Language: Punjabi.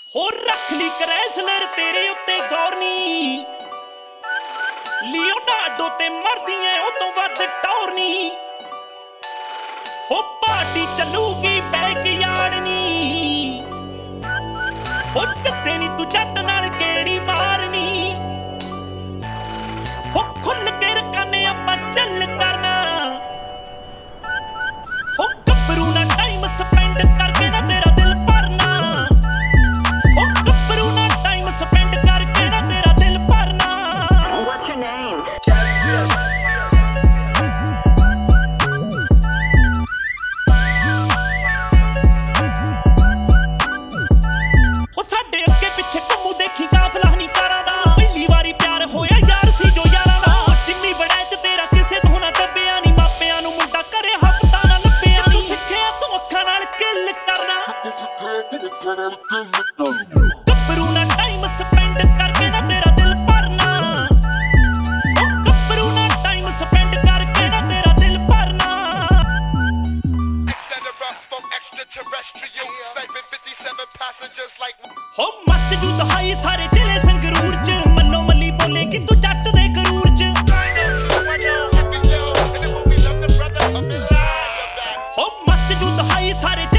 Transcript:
ਹੋਰ ਰੱਖ ਲਈ ਕਰੈਸਲਰ ਤੇਰੇ ਉੱਤੇ ਗੌਰ ਨੀ, ਲਿਓਨਾਰਡੋ ਤੇ ਮਰਦੀ ਐ ਉਹ ਤੋਂ ਵੱਧ ਟੌਰ ਨੀ। ਹੋ ਪਾਰਟੀ ਚੱਲੂਗੀ ਬੈਕ ਯਾਰਡ ਨੀ, ਹੋ ਜੱਦੇ ਨੀ ਤੂੰ ਜੱਟ ਨਾਲ ਕਿਹੜੀ ਮਾਰਨੀ। ਹੋ ਖੁੱਲ ਕੇ ਰਕਾਨੇ ਆਪਾਂ ਚੱਲ ਕਰਨਾ, ਹੋ ਗੱਭਰੂ ਨਾ ਟਾਈਮ ਸਪੈਂਡ ਕਰਕੇ ਨਾ ਤੇਰਾ ਦਿਲ ਭਰਨਾ। ਹੋ ਗੱਭਰੂ ਨਾ ਟਾਈਮ ਸਪੈਂਡ ਕਰਕੇ ਨਾ ਤੇਰਾ ਦਿਲ ਭਰਨਾ। What's your name? ਹੋ ਸਾਡੇ ਅੱਗੇ ਪਿੱਛੇ ਘੁੰਮੂ ਦੇਖੀ ਕਾਫਲਾ ਨਹੀਂ ਕਾਰਾਂ ਦਾ, ਪਹਿਲੀ ਵਾਰੀ ਪਿਆਰ ਹੋਇਆ ਯਾਰ ਸੀ ਜੋ ਯਾਰਾਂ ਦਾ। ਜਿੰਮੀ ਬੜਾ ਤੇ ਤੇਰਾ ਕਿਸੇ ਤੋਂ ਨਾ ਦੱਬਿਆ ਨੀ, ਮਾਪਿਆਂ ਨੂੰ ਮੁੰਡਾ ਕਰੇ ਹਫਤਾ ਨਾ ਲੱਭਿਆ ਨੀ। ਸਿੱਖਿਆ ਤੂੰ ਅੱਖਾਂ ਨਾਲ ਕਿੱਲ ਕਰਨਾ, ਗੱਭਰੂ ਨਾ ਟਾਈਮ ਸਪੈਂਡ ਕਰਕੇ ਨਾ ਤੇਰਾ ਦਿਲ ਭਰਨਾ। ਹੋ ਗੱਭਰੂ ਨਾ ਟਾਈਮ ਸਪੈਂਡ ਕਰਕੇ ਨਾ ਤੇਰਾ ਦਿਲ ਭਰਨਾ। ਹੋ ਮੱਚ ਜੂ ਦਹਾਈ ਸਾਰੇ ਜ਼ਿਲ੍ਹੇ ਸੰਗਰੂਰ ਚ, ਮੱਲੋ ਮੱਲੀ ਬੋਲੇ ਕਿ ਤੂੰ ਜੱਟ ਦੇ ਕਰੂਰ ਚ। ਹੋ ਮੱਚ ਜੂ ਦਹਾਈ ਸਾਰੇ